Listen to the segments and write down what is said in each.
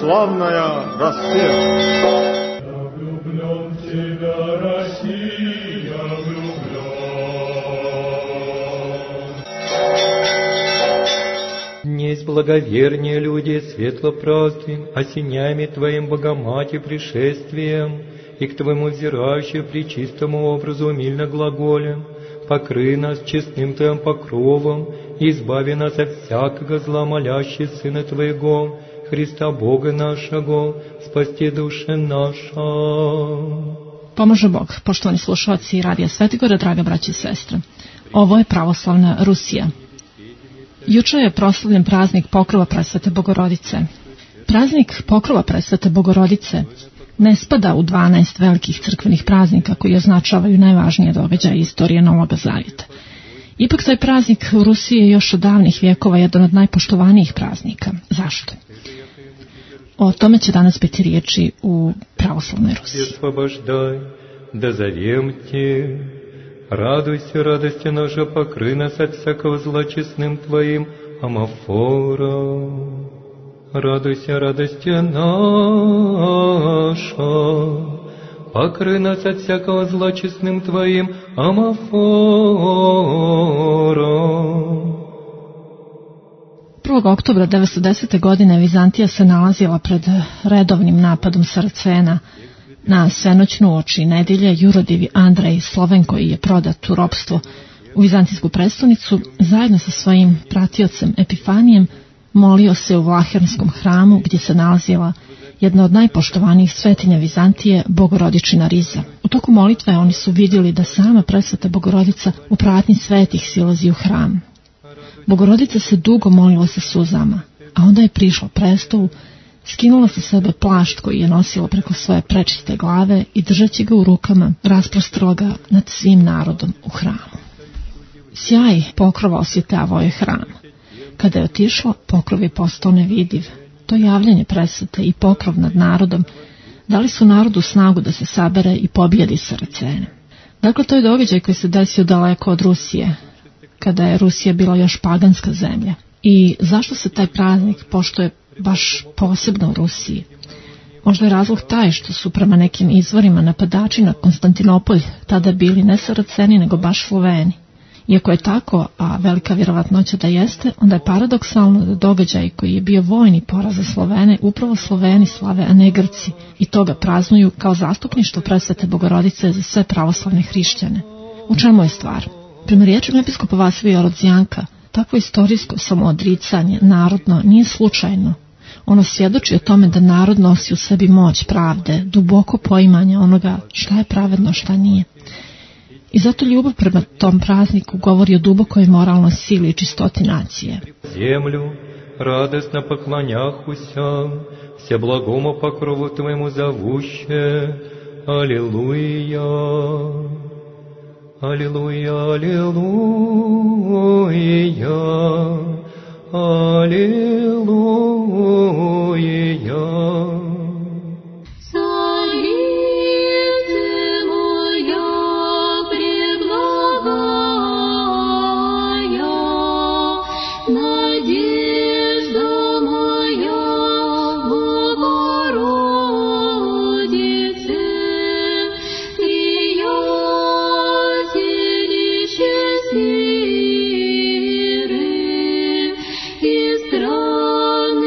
славная Россия. Днесь благовернее люди, светло празднуем, осенями Твоим Богомати пришествием, и к Твоему взирающему пречистому образу умильно глаголем, покрый нас честным Твоим покровом, и избави нас от всякого зла, молящий Сына Твоего, Христа Бога нашего, spasti duše naša. Pomaže Bog, poštovani slušalci Radija Svetigora, draga braće i sestre. Ovo je pravoslavna Rusija. Juče je proslavljen praznik Pokrova Presvete Bogorodice. Praznik Pokrova Presvete Bogorodice ne spada u 12 velikih crkvenih praznika koji označavaju najvažnije događaje istorije Novog Zavjeta. Ipak taj praznik u Rusiji je još od davnih vjekova jedan od najpoštovanijih praznika. Zašto? O tome će danas biti riječi u pravoslavnoj Rusiji. Да зовем Те, радуйся, радости наша, покрый нас от всякого зла честным Твоим амафором. Радуйся, радости наша, покрый нас от всякого зла честным Твоим амафором. 1. oktobra 910. godine Vizantija se nalazila pred redovnim napadom Saracena. Na svenoćnu uoči nedelje jurodivi Andrej Sloven, koji je prodat u ropstvo u vizantijsku prestonicu, zajedno sa svojim pratiocem Epifanijem molio se u Vlahernskom hramu gdje se nalazila jedna od najpoštovanijih svetinja Vizantije, Bogorodičina riza. U toku molitve oni su vidjeli da sama Presveta Bogorodica u pratnji svetih silazi u hram. Bogorodica se dugo molila sa suzama, a onda je prišla prestolu, skinula sa sebe plašt koji je nosila preko svoje prečiste glave i držeći ga u rukama rasprostrla ga nad svim narodom u hramu. Sjaj pokrova osvjetavao je hram. Kada je otišla, pokrov je postao nevidiv. To javljanje presvete i pokrov nad narodom dali su narodu snagu da se sabere i pobijedi Saracene. Dakle, to je događaj koji se desio daleko od Rusije, kada je Rusija bila još paganska zemlja. I zašto se taj praznik poštuje baš posebno u Rusiji? Možda je razlog taj što su prema nekim izvorima napadači na Konstantinopolj tada bili ne Saraceni nego baš Sloveni. Iako je tako, a velika vjerovatnoća da jeste, onda je paradoksalno da događaj koji je bio vojni poraz za Slovene upravo Sloveni slave, a ne Grci, i toga praznuju kao zastupništvo Presvete Bogorodice za sve pravoslavne hrišćane. U čemu je stvar? Prema riječima episkopa Vasilija Rodzijanka, takvo istorijsko samoodricanje narodno nije slučajno. Ono svjedoči o tome da narod nosi u sebi moć pravde, duboko poimanje onoga šta je pravedno, šta nije. I zato ljubav prema tom prazniku govori o dubokoj moralnoj sili i čistoti nacije. Землю радостно поклоняхуся, все благому покрову Твоему зовуще. Аллилуйя, аллилуйя, аллилуйя, аллилуйя. Страны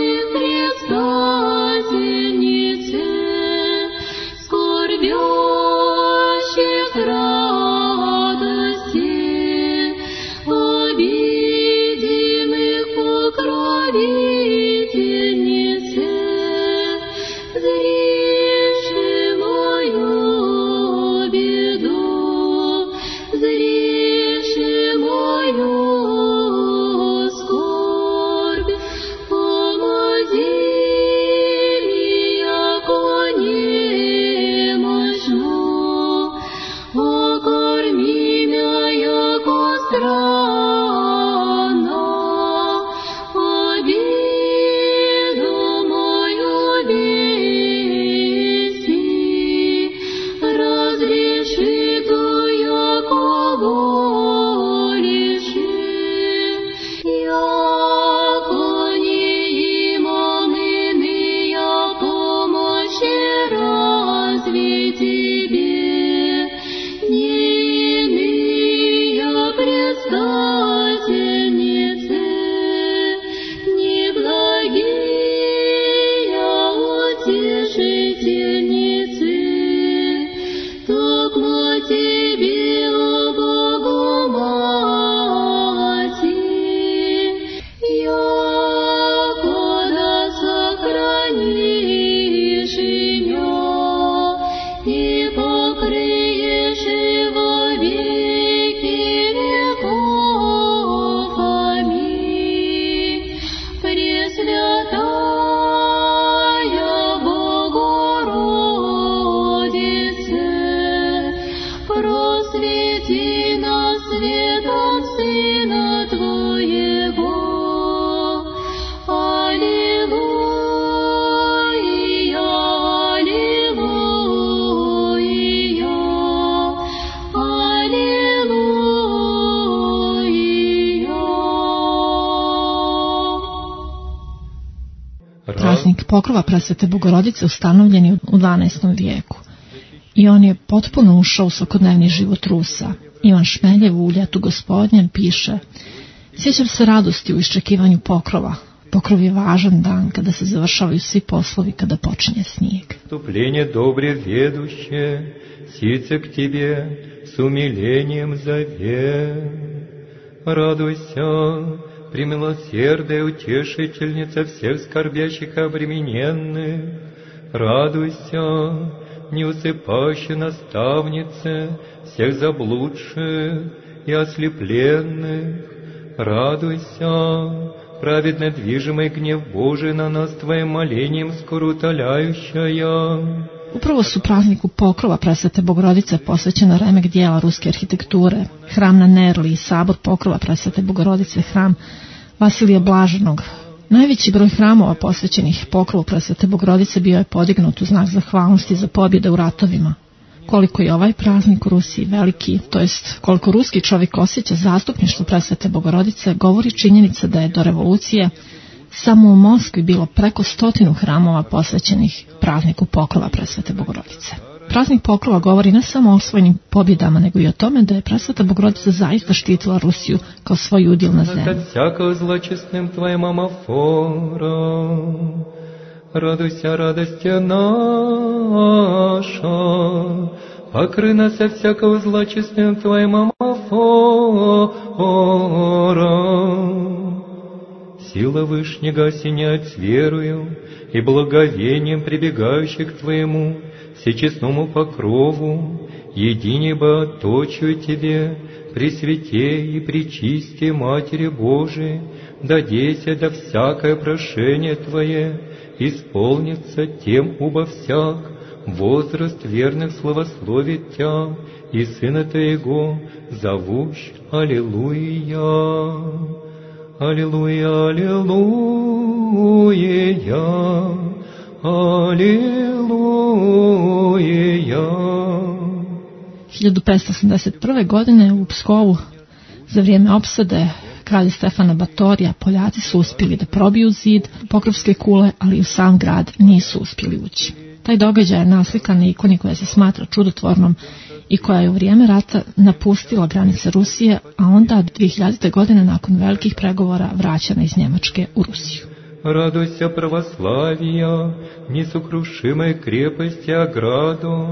Praznik pokrova Presvete Bogorodice ustanovljen je u 12. vijeku i on je potpuno ušao u svakodnevni život Rusa. Ivan Šmeljev u Uljetu Gospodnjem piše: sjećam se radosti u iščekivanju pokrova. Pokrov je važan dan kada se završavaju svi poslovi, kada počinje snijeg. Вступление добре ведуще, сице к тебе с умилением зове. Радуйся, премилосердная утешительница всех скорбящих и обремененных. Радуйся, неусыпающая наставница всех заблудших и ослепленных. Радуйся, праведно движимый гнев Божий на нас Твоим молением скоро утоляющая. Upravo su prazniku pokrova Presvete Bogorodice posvećena remek dijela ruske arhitekture, hram na Nerli i sabor pokrova Presvete Bogorodice, hram Vasilija Blaženog. Najveći broj hramova posvećenih pokrovu Presvete Bogorodice bio je podignut u znak zahvalnosti za pobjede u ratovima. Koliko je ovaj praznik u Rusiji veliki, to jest koliko ruski čovjek osjeća zastupništvo Presvete Bogorodice, govori činjenica da je do revolucije samo u Moskvi bilo preko 100 hramova posvećenih prazniku pokrova Presvete Bogorodice. Praznik pokrova govori ne samo o osvojenim pobjedama, nego i o tome da je Presveta Bogorodica zaista štitila Rusiju kao svoj udjel na zemlji. Радуйся, радости наша, покрый нас от всякого злочестным Твоим амофором. Сила Вышнего осеняет с верою и благовением прибегающих к Твоему всечестному покрову, едине боготочию Тебе, Пресвяте и Пречисте Матери Божией, дадейся да всякое прошение Твое исполнится тем убо всяк возраст верных славословит Тя и Сына Твоего зовущ. Аллилуйя, Аллилуйя, Аллилуйя, Аллилуйя. 1581. godine u Pskovu za vrijeme opsade kralja Stefana Batorija Poljaci su uspjeli da probiju zid Pokrovske kule, ali u sam grad nisu uspjeli ući. Taj događaj je naslikan na ikoni koja se smatra čudotvornom i koja je u vrijeme rata napustila granice Rusije, a onda 2000. godine nakon velikih pregovora vraćana iz Njemačke u Rusiju. Радуйся, православия, несокрушимой крепости ограду.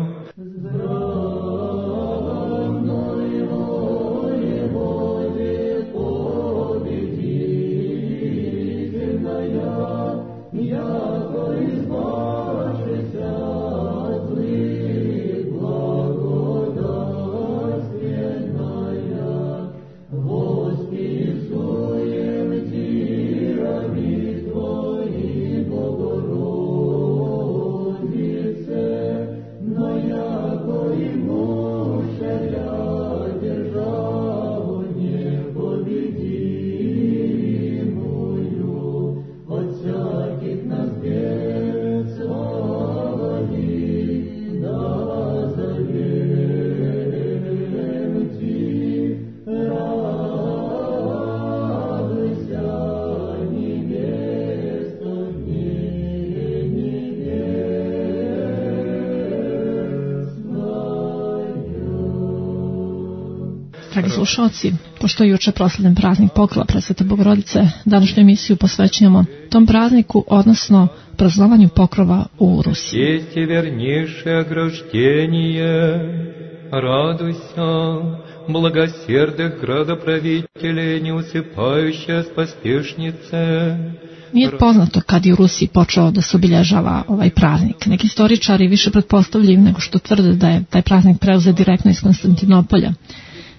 Dragi slušalci, pošto je juče proslavljen praznik pokrova Presvete Bogorodice, današnju emisiju posvećujemo tom prazniku, odnosno praznovanju pokrova u Rusiji. Есть вернейшее ограждение, радуйся, благосердных градоправителей, неусыпающая поспешнице. Nije poznato kad je u Rusiji počeo da se obilježava ovaj praznik. Neki istoričari više pretpostavljaju nego što tvrde da je taj praznik preuzet direktno iz Konstantinopolja.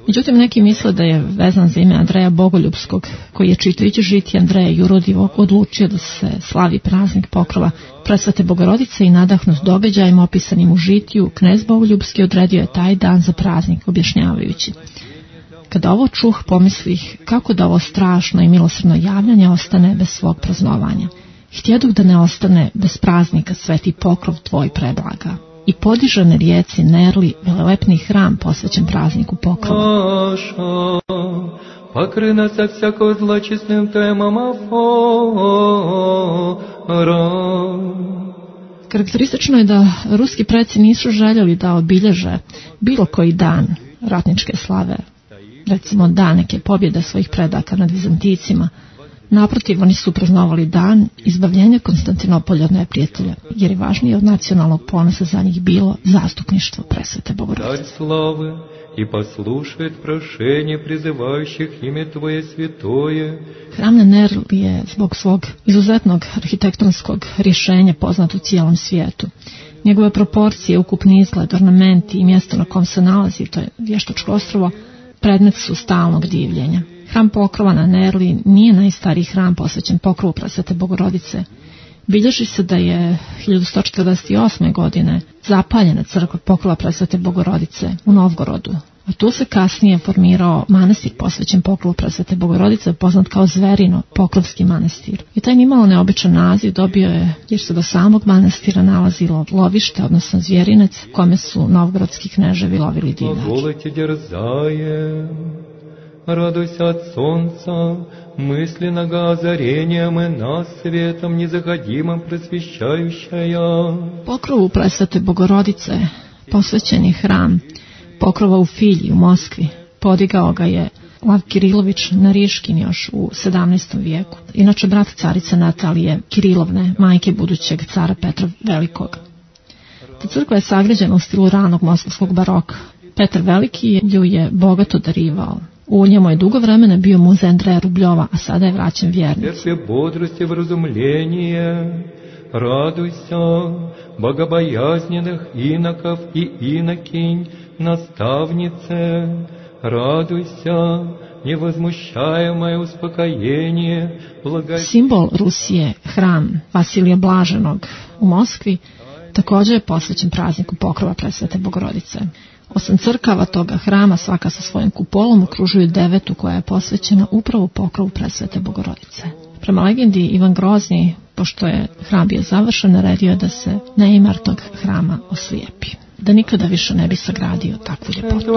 Međutim, neki misle da je vezan za ime Andreja Bogoljubskog, koji je čitajući žitije Andreja Jurodivog odlučio da se slavi praznik pokrova Presvete Bogorodice i nadahnut događajima opisanim u žitiju, knez Bogoljubski odredio je taj dan za praznik, objašnjavajući: kada ovo čuh, pomislih kako da ovo strašno i milosrdno javljanje ostane bez svog praznovanja. Htjeduh da ne ostane bez praznika sveti pokrov tvoj preblaga. I podiže na rijeci Nerli velelepni hram posvećen prazniku pokrova. Покры нас от всякого злочестным темам Karakteristično je da ruski preci nisu željeli da obilježe bilo koji dan ratničke slave, recimo dan neke pobjede svojih predaka nad Vizanticima. Naprotiv, oni su praznovali dan izbavljenja Konstantinopolja od neprijatelja, jer je važnije od nacionalnog ponosa za njih bilo zastupništvo Presvete Bogorodice. И послушает прошение призывающих имя Твое святое. Hram na Nerli je zbog svog izuzetnog arhitektonskog rješenja poznat u cijelom svijetu. Njegove proporcije, ukupni izgled, ornamenti i mjesto na kom se nalazi, to je vještačko ostrvo, predmet su stalnog divljenja. Hram pokrova na Nerli nije najstariji hram posvećen pokrovu Presvete Bogorodice. Bilježi se da je 1148. godine zapaljena crkva pokrova Presvete Bogorodice u Novgorodu, a tu se kasnije formirao manastir posvećen pokrovu Presvete Bogorodice, poznat kao Zverino, Pokrovski manastir. I taj nimalo neobičan naziv dobio je jer se do samog manastira nalazilo lovište, odnosno zvjerinec, kome su novgorodski kneževi lovili divljači. Радуйся от солнца, мысленного озарением и нас светом незаходимым просвещающая. Pokrovu Presvete Bogorodice posvećen je hram Pokrova u Filji u Moskvi. Podigao ga je Lav Kirilović Nariškin još u 17. vijeku. Inače brat carice Natalije Kirilovne, majke budućeg cara Petra Velikog. Ta crkva je sagrađena u stilu ranog moskovskog baroka. Petar Veliki ju je bogato darivao. U njemu je dugo vremena bio muzej Andreja Rubljova, a sada je vraćen vjernicima. Радуйся, богобоязненных иноков и инокинь, наставнице, радуйся, невозмущаемое успокоение, Simbol Rusije, hram Vasilija Blaženog u Moskvi, također je posvećen prazniku pokrova Presvete Bogorodice. 8 crkava toga hrama, svaka sa svojim kupolom, okružuju 9. koja je posvećena upravo pokrovu Presvete Bogorodice. Prema legendi, Ivan Grozni, pošto je hram bio završen, naredio da se neimar tog hrama oslijepi, da nikada više ne bi sagradio takvu ljepotu.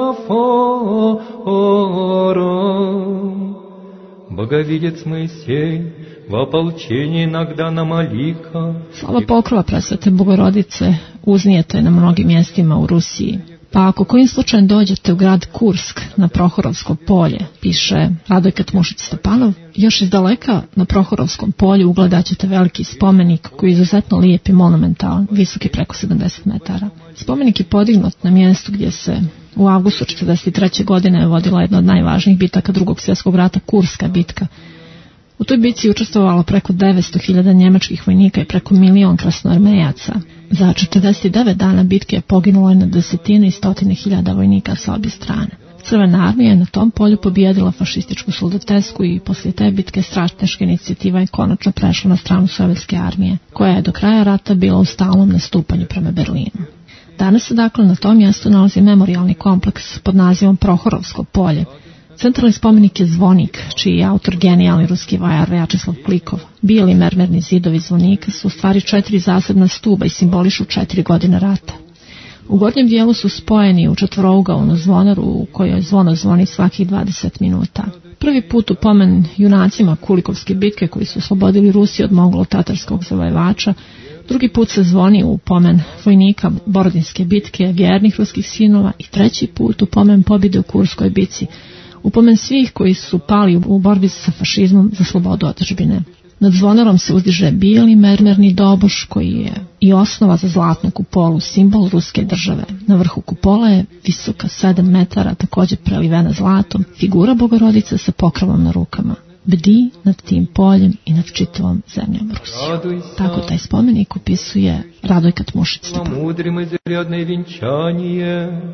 Боговидец Моисей, в ополчении иногда на Малика. Slava pokrova Presvete Bogorodice uznijeta je na mnogim mjestima u Rusiji. Pa ako kojim slučajem dođete u grad Kursk na Prohorovsko polje, piše Radojka Tmušić-Stepanov, još iz daleka na Prohorovskom polju ugledat ćete veliki spomenik koji je izuzetno lijep i monumentalan, visoki preko 70 metara. Spomenik je podignut na mjestu gdje se u avgustu 1943. godine vodila jedna od najvažnijih bitaka Drugog svjetskog rata, Kurska bitka. U toj bitci je učestvovalo preko 900.000 njemačkih vojnika i preko 1.000.000 krasnoarmejaca. Za 49 dana bitke je poginulo na desetine i stotine hiljada vojnika sa obje strane. Crvena armija je na tom polju pobijedila fašističku soldatesku i poslije te bitke strateška inicijativa je konačno prešla na stranu sovjetske armije, koja je do kraja rata bila u stalnom nastupanju prema Berlinu. Danas se dakle na tom mjestu nalazi memorijalni kompleks pod nazivom Prohorovsko polje. Centralni spomenik je zvonik, čiji je autor genijalni ruski vajar Vjačeslav Klikov. Bijeli mermerni zidovi zvonika su u stvari 4 zasebna stuba i simbolišu 4 godine rata. U gornjem dijelu su spojeni u četvorougaonu zvonaru u kojoj zvono zvoni svakih 20 minuta. Prvi put u pomen junacima Kulikovske bitke koji su oslobodili Rusiju od mongolo-tatarskog zavojevača, drugi put se zvoni u pomen vojnika Borodinske bitke, vjernih ruskih sinova, i treći put u pomen pobjede u Kurskoj bitci, u pomen svih koji su pali u borbi sa fašizmom za slobodu otadžbine. Nad zvonarom se uzdiže bijeli mermerni doboš koji je i osnova za zlatnu kupolu, simbol ruske države. Na vrhu kupola je visoka 7 metara, također prelivena zlatom, figura Bogorodice sa pokrovom na rukama. Bdi nad tim poljem i nad čitavom zemljom Rusiju. Tako taj spomenik upisuje Radojka Tmušić-Stepanov.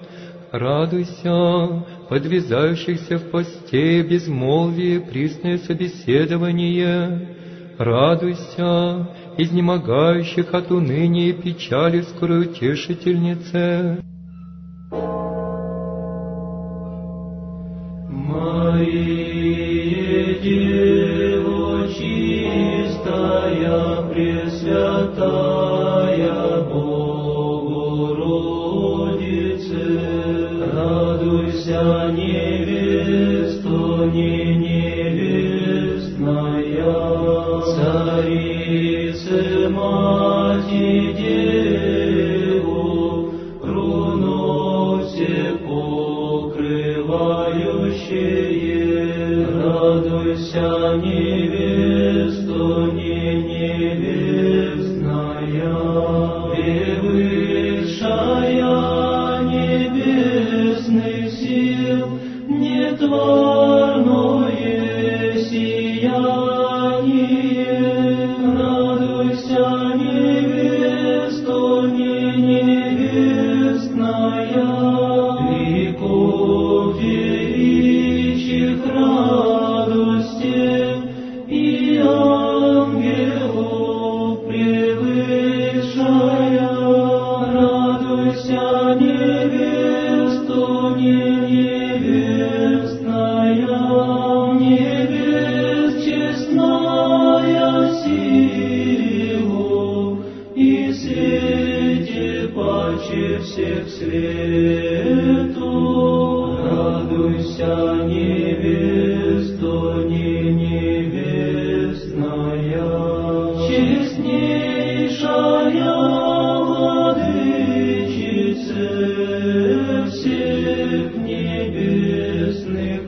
Радуйся, подвязающихся в посте, безмолвие, присное собеседование. Радуйся, изнемогающих от уныния и печали, скорой утешительнице. Мария, Дева чистая, пресвятая, Богородице, радуйся, невеста, не невестная, царице, мати, Деву, руносе покрывающее, радуйся, невеста, не невестная, превысшая небесных сил, нетворное сияние, радуйся, невеста, не невестная, веков девичьих радостей и ангелов превышая, радуйся, невеста, не невестная, невест честная силу и свете паче всех свету, радуйся, невеста, не невестная, честнейшая владычица всех небесных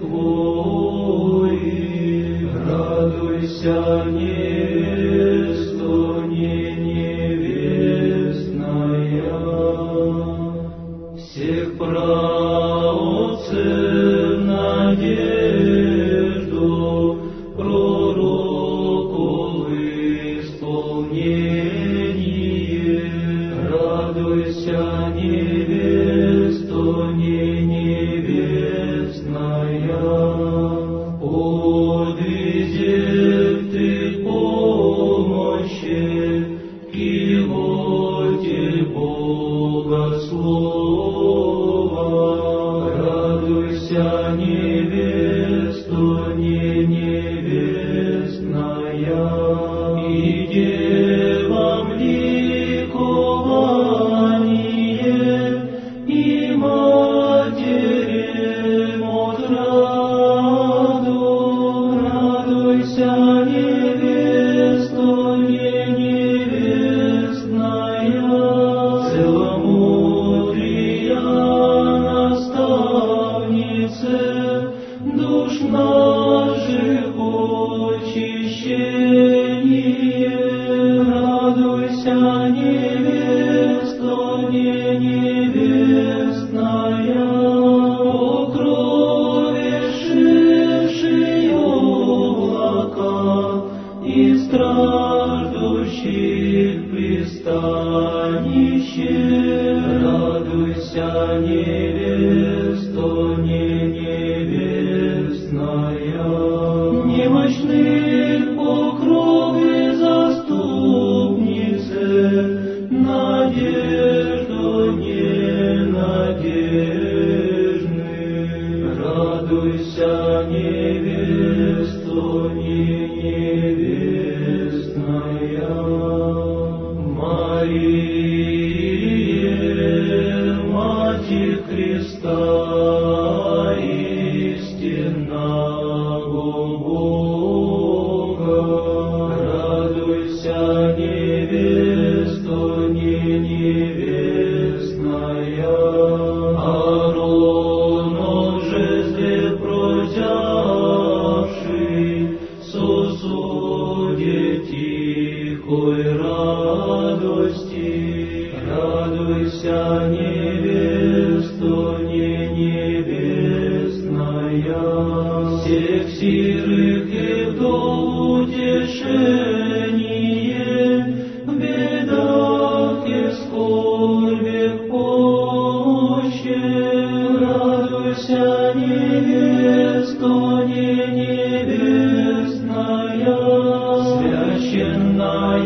воинов, радуйся, невеста, не невестная, всех праотцев надежду, пророков исполнение, радуйся, невеста, не невестная, подвезет ты помощи к Иоте Богослова, радуйся, невеста, не невестная, и девам ликование, и матерям отраду, радуйся, невеста, не невестная, целомудрия наставнице, душ наших очищение, радуйся, невеста, не невестная, покровившие облака и страждущих пристанище, радуйся, невеста, не невестная, немощных покровы заступнице, надежду ненадежных, радуйся, невеста, не невестная, Мария, Мати Христа, истинного Бога, радуйся, невеста, не невестная, Ааронов жезле протявший, сосуде тихой радости, радуйся, невеста, не невестная, всех сирых и вдов утешение, в бедах и скорбях помощи,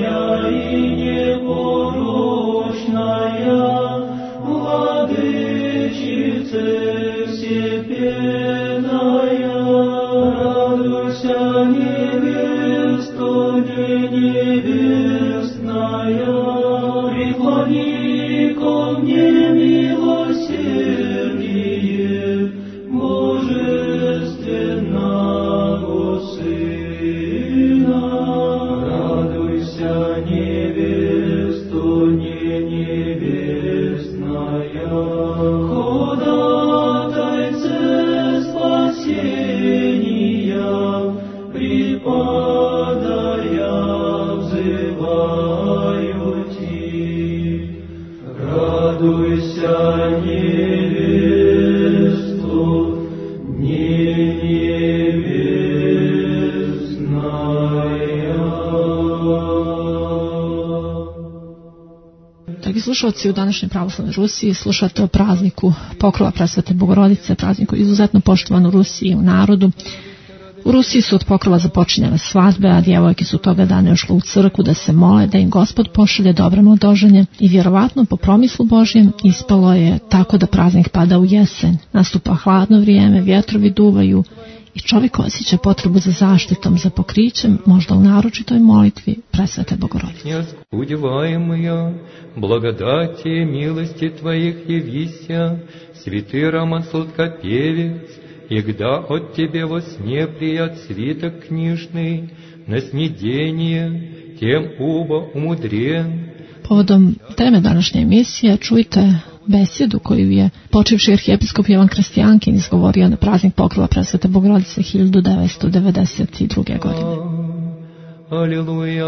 Slušalci, u današnjoj pravoslavnoj Rusiji slušate o prazniku Pokrova Presvete Bogorodice, prazniku izuzetno poštovan u Rusiji i u narodu. U Rusiji su od Pokrova započinjale svadbe, a djevojke su toga dana ušle u crkvu da se mole da im Gospod pošalje dobro mladoženje i vjerovatno po promislu Božjem ispalo je tako da praznik pada u jesen. Nastupa hladno vrijeme, vjetrovi duvaju i čovjek osjeća potrebu za zaštitom, za pokrićem, možda u naročitoj molitvi Presvete Bogorodice. Удеваемая, благодати и милости Твоих явися, святый Роман Сладкопевец, егда от Тебе во сне прият свиток книжный, на снедение, тем убо умудрен. Povodom teme današnje emisije čujte besjedu koju je počivši arhijepiskop Jovan Krestijankin izgovorio na praznik Pokrova Presvete Bogorodice 1992. godine. Аллилуйя,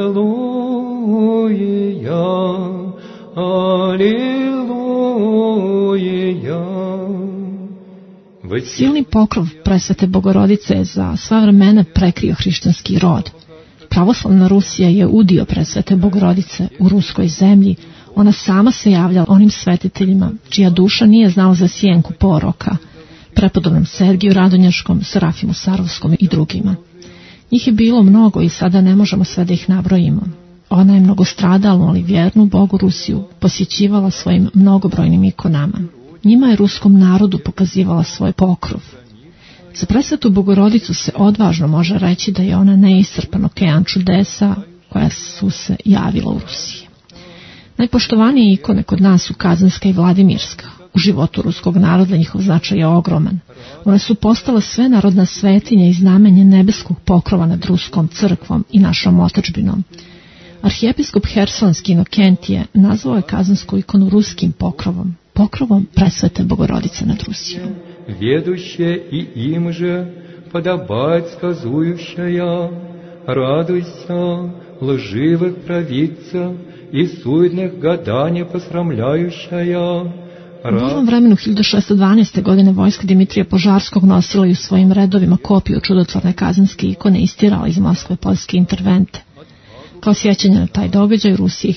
аллилуйя, аллилуйя. Silni pokrov Presvete Bogorodice je za sva vremena prekrio hrišćanski rod. Pravoslavna Rusija je udio Presvete Bogorodice u ruskoj zemlji. Ona sama se javljala onim svetiteljima čija duša nije znala za sjenku poroka, prepodobnom Sergiju Radonjaškom, Serafimu Sarovskom i drugima. Njih je bilo mnogo i sada ne možemo sve da ih nabrojimo. Ona je mnogostradalnu, ali vjernu Bogu Rusiju posjećivala svojim mnogobrojnim ikonama. Njima je ruskom narodu pokazivala svoj pokrov. Za Presvetu Bogorodicu se odvažno može reći da je ona neiscrpan okean čudesa koja su se javila u Rusiji. Najpoštovanije ikone kod nas su Kazanska i Vladimirska. U životu ruskog naroda njihov značaj je ogroman. One su postale svenarodna svetinja i znamenje nebeskog pokrova nad ruskom crkvom i našom otadžbinom. Arhijepiskop Hersonski Inokentije nazvao je Kazansku ikonu ruskim pokrovom, pokrovom Presvete Bogorodice nad Rusijom. Ведущая и им же подобать сказующая, радуйся, лживых провидца и суетных гаданий посрамляющая. U novom vremenu 1612. godine vojska Dimitrija Požarskog nosila i u svojim redovima kopiju čudotvorne kazanske ikone i istirala iz Moskve poljske intervente. Kao sjećanje na taj događaj u Rusiji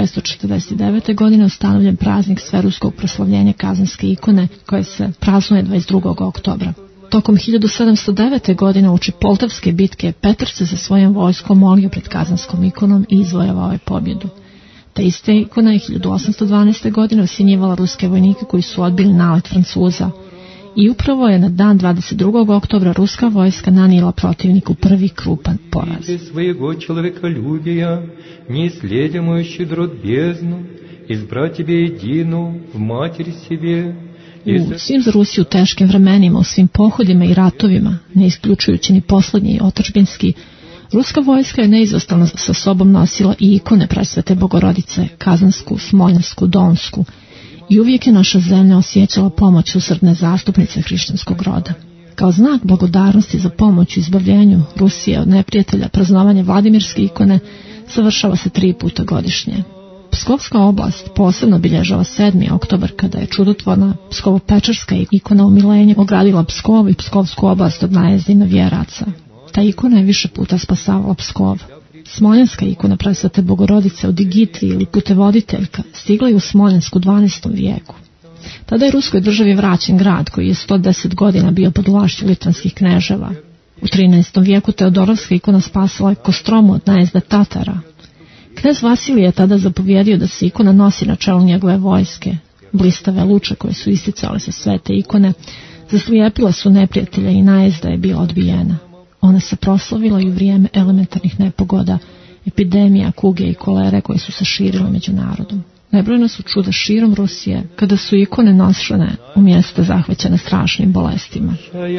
1649. godine ustanovljen praznik sveruskog proslavljenja kazanske ikone koje se praznuje 22. oktobra. Tokom 1709. godine uoči Poltavske bitke Petar se sa svojom vojskom molio pred kazanskom ikonom i izvojevao je pobjedu. Ta ista ikona je 1812. godine osjenjivala ruske vojnike koji su odbili nalet Francuza. I upravo je na dan 22. oktobra ruska vojska nanijela protivniku prvi krupan poraz. Своего человеколюбия, неисследимую щедрот бездну, избрать тебе едину в матери себе. U svim za Rusiju teškim vremenima, u svim pohodima i ratovima, ne isključujući ni posljednji i otadžbinski, ruska vojska je neizostavno sa sobom nosila i ikone Presvete Bogorodice, Kazansku, Smoljansku, Donsku, i uvijek je naša zemlja osjećala pomoć usrdne zastupnice hrišćanskog roda. Kao znak blagodarnosti za pomoć u izbavljenju Rusije od neprijatelja, praznovanje Vladimirske ikone završava se 3 puta godišnje. Pskovska oblast posebno bilježava 7. oktobar kada je čudotvorna Pskovo-Pečarska ikona umilenja ogradila Pskov i Pskovsku oblast od najezdi nevjeraca. Ta ikona je više puta spasavala Pskov. Smoljanska ikona Presvete Bogorodice od Digitri ili putevoditeljka stigla je u Smoljansku u 12. vijeku. Tada je Ruskoj državi vraćen grad koji je 110 godina bio pod vlašću litvanskih kneževa. U 13. vijeku Teodorovska ikona spasila je Kostromu od najezda Tatara. Knez Vasilije je tada zapovjedio da se ikona nosi na čelu njegove vojske. Blistave luče koje su isticale sa svete ikone zaslijepila su neprijatelja i najezda je bila odbijena. Ona se proslavila i u vrijeme elementarnih nepogoda, epidemija, kuge i kolere koje su se širile među narodom. Nebrojna su čuda širom Rusije kada su ikone nošene u mjesta zahvaćene strašnim bolestima.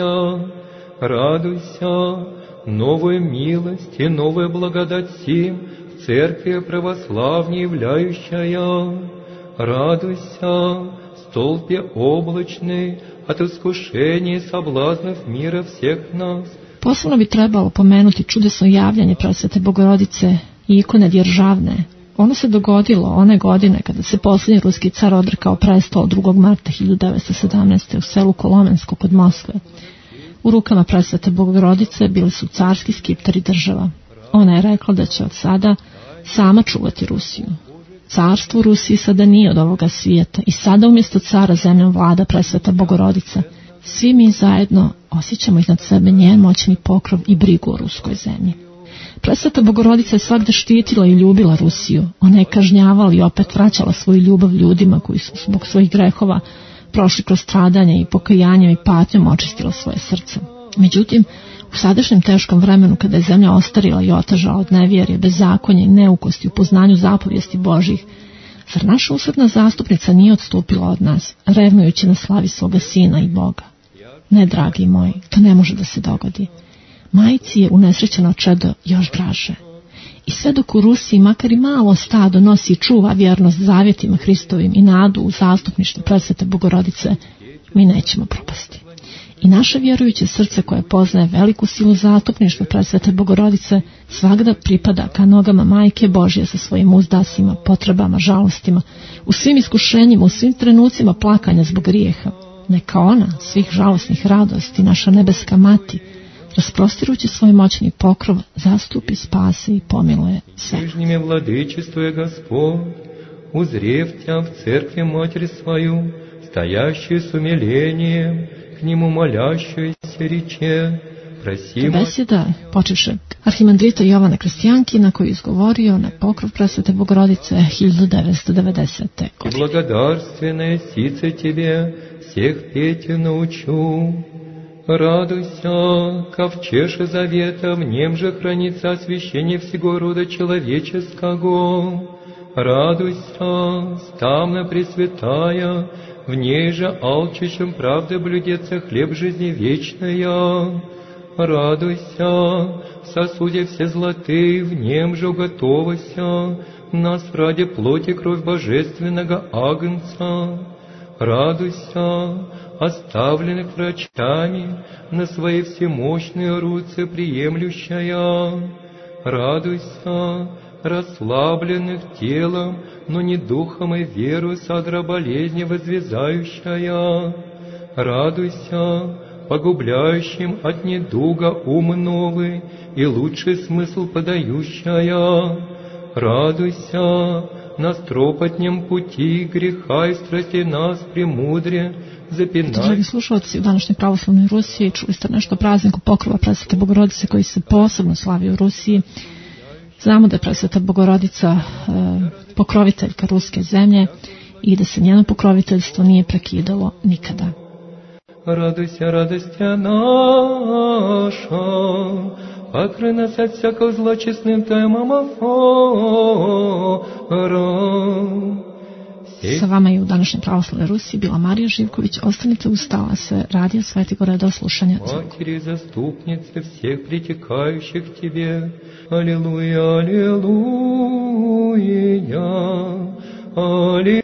Радуйся, новая милость и новая благодать сим в церкви православней являющая. Радуйся, столпе облачный от искушений и соблазнов мира всех нас. Posebno bi trebalo pomenuti čudesno javljanje Presvete Bogorodice i ikone Djeržavne. Ono se dogodilo one godine kada se posljednji ruski car odrekao prestola 2. marta 1917. u selu Kolomensko kod Moskve. U rukama Presvete Bogorodice bili su carski skiptari država. Ona je rekla da će od sada sama čuvati Rusiju. Carstvo u Rusiji sada nije od ovoga svijeta i sada umjesto cara zemljom vlada Presveta Bogorodica. Svi mi zajedno osjećamo iznad sebe njen moćni pokrov i brigu o ruskoj zemlji. Presveta Bogorodica je svagda štitila i ljubila Rusiju. Ona je kažnjavala i opet vraćala svoju ljubav ljudima koji su zbog svojih grehova prošli kroz stradanje i pokajanjem i patnjom očistila svoje srce. Međutim, u sadašnjem teškom vremenu kada je zemlja ostarila i otežala od nevjerje, bezakonja i neukosti u poznanju zapovijesti Božjih, zar naša usredna zastupnica nije odstupila od nas, revnujući na slavi svoga sina i Boga? Ne, dragi moji, to ne može da se dogodi. Majci je unesrećeno čedo još draže. I sve dok u Rusiji makar i malo stado nosi i čuva vjernost zavjetima Hristovim i nadu u zastupništvo Presvete Bogorodice, mi nećemo propasti. I naše vjerujuće srce koje poznaje veliku silu zastupništva Presvete Bogorodice svagda pripada ka nogama Majke Božje sa svojim uzdasima, potrebama, žalostima, u svim iskušenjima, u svim trenucima plakanja zbog grijeha. Neka ona, svih žalosnih radosti, naša nebeska mati, rasprostirujući svoj moćni pokrov, zastupi, spase i pomiluje sve. Ближними владычествуя Господь, узрев Тя в церкви Матерь свою, стоящую с умилением, к Нему молящуюся рече, просимо... Besjeda, počevše arhimandrita Jovana Krstijankina, koji je izgovorio na pokrov Presvete Bogorodice 1990. godine. Благодарственное сице Тебе, всех петь научу. Радуйся, ковчеже завета, в нем же хранится освящение всего рода человеческого. Радуйся, ставна пресвятая, в ней же алчущим правды блюдется хлеб жизни вечная. Радуйся, в сосуде все золотые, в нем же уготовася, нас ради плоти кровь божественного Агнца. Радуйся, оставленных врачами, на свои всемощные руцы приемлющая. Радуйся, расслабленных телом, но не духом и верою садра болезни возвязающая. Радуйся, погубляющим от недуга ум новый и лучший смысл подающая. Радуйся, на стропотнjem пути греха и страсти нас премудре запинай. Dragi slušalci, u današnjoj pravoslavnoj Rusiji čuli ste nešto o prazniku pokrova Presvete Bogorodice koji se posebno slavi u Rusiji. Znamo da je Presveta Bogorodica pokroviteljka ruske zemlje i da se njeno pokroviteljstvo nije prekidalo nikada. Радуйся, радостя наша, покрой нас от всякого зла честным Твоим омофором. Sa vama je u današnjoj pravoslavnoj Rusiji bila Marija Živković. Ostanite uz talase Radija Sveti Gora do slušanja. Матери, заступницы всех притекающих к Тебе. Аллилуйя, аллилуйя, аллилуйя.